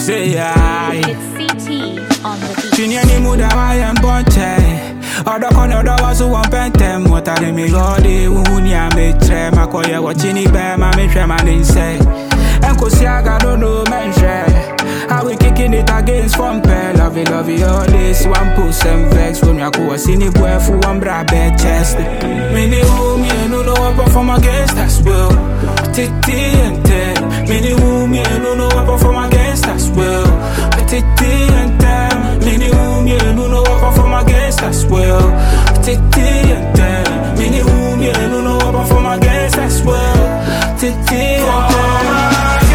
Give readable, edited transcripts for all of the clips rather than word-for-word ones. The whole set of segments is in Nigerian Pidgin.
say I. It's CT on the beat. Junior ni muda wa yemboche. Odo kono odo wasu wampente. Mwotari mi godi uhuni ambetre. Makoye wachini be mami shwe maninse. Enko siaga dono menche. How we kicking it against from pay. Love it all this. One puss and vex. When you go sini boy for one bra bed chest. Mini who me no one perform against us will. Titi and ten. Mini who me no one perform against us will. Titi and ten. Mini who me no one perform against us will. Titi and ten. Mini who me no one perform against us will. Titi and ten.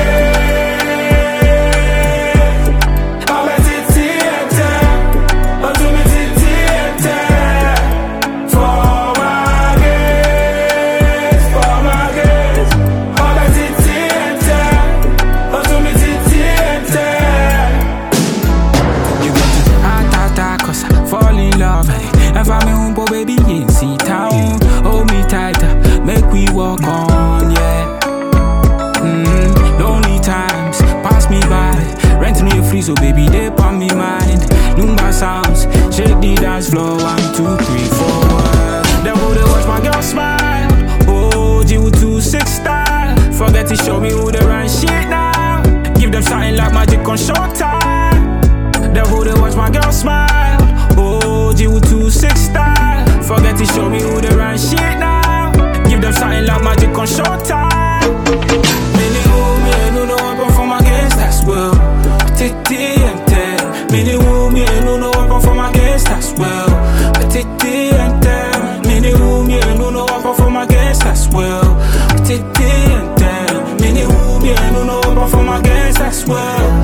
If I'm in Humbo, baby, in C-Town. Hold me tighter, make we walk on, yeah. Lonely times, pass me by. Rent me free, so baby, they pon me mind. Lumba sounds, shake the dance floor. 1, 2, 3, 4. Then who they watch my girl smile. Oh, G26 style. Forget to show me who they run shit now. Give them something like magic on Showtime. Then who they watch my girl smile. Oh, G26 style. Forget to show me who they run shit now. Give them something like magic on Showtime. Many who me no one perform against us will. Titi and ten. Many who me no one perform against us will. Titi and ten. Many who me no one perform against us will. Titi and ten. Many who me no one perform against us will.